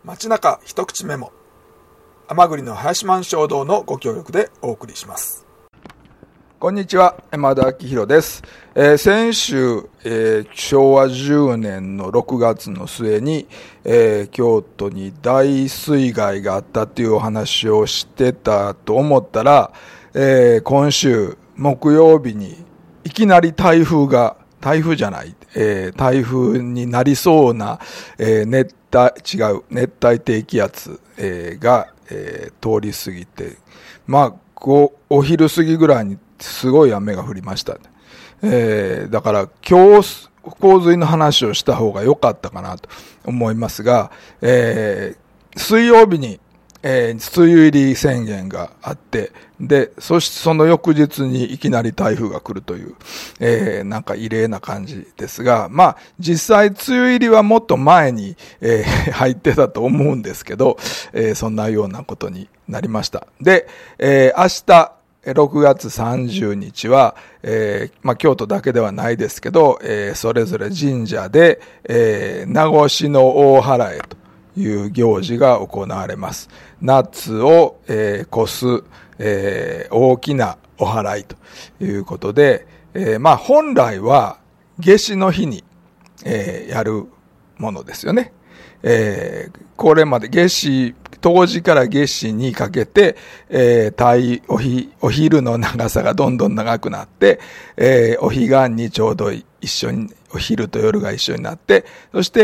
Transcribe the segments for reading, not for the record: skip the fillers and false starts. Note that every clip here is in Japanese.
街中一口メモ、甘栗の林満衝動のご協力でお送りします。こんにちは、山田明宏です。先週、昭和10年の6月の末に、京都に大水害があったというお話をしてたと思ったら、今週木曜日にいきなり台風になりそうな、熱帯低気圧、が、通り過ぎて、お昼過ぎぐらいにすごい雨が降りました。だから今日洪水の話をした方が良かったかなと思いますが、水曜日に梅雨入り宣言があって、で、その翌日にいきなり台風が来るという、なんか異例な感じですが、実際梅雨入りはもっと前に、入ってたと思うんですけど、そんなようなことになりました。で、明日、6月30日は、京都だけではないですけど、それぞれ神社で、名越の大祓という行事が行われます。夏を、越す、大きなお祓いということで、本来は夏至の日に、やるものですよね。これまで冬至から夏至にかけて、お昼の長さがどんどん長くなって、お彼岸にちょうど一緒に、お昼と夜が一緒になって、そして、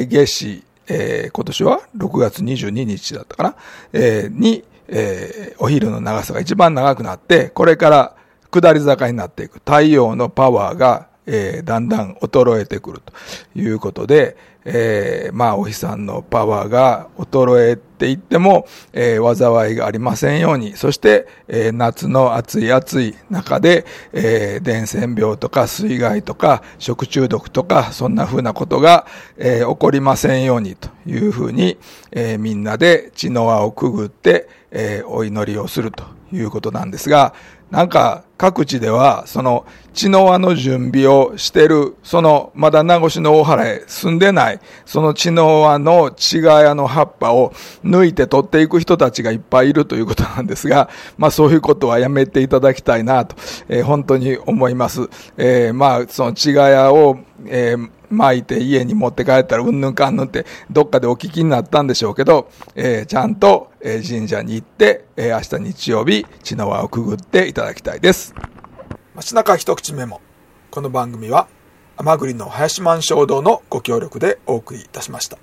夏至、今年は6月22日だったかな、に、お昼の長さが一番長くなって、これから下り坂になっていく。太陽のパワーが、だんだん衰えてくるということで、お日さんのパワーが衰えていっても、災いがありませんように、そして、夏の暑い中で、伝染病とか水害とか食中毒とかそんな風なことが、起こりませんようにという風に、みんなで血の輪をくぐって、お祈りをするということなんですが、なんか各地ではその血の輪の準備をしてる、まだ名越の大祓い住んでないその血の輪の血がやの葉っぱを抜いて取っていく人たちがいっぱいいるということなんですが、そういうことはやめていただきたいなと、本当に思います。その血がやを、巻いて家に持って帰ったらうんぬんかんぬんってどっかでお聞きになったんでしょうけど、ちゃんと、神社に行って、明日日曜日血の輪をくぐっていただきたいです。街中一口メモ。この番組は甘栗の林満衝動のご協力でお送りいたしました。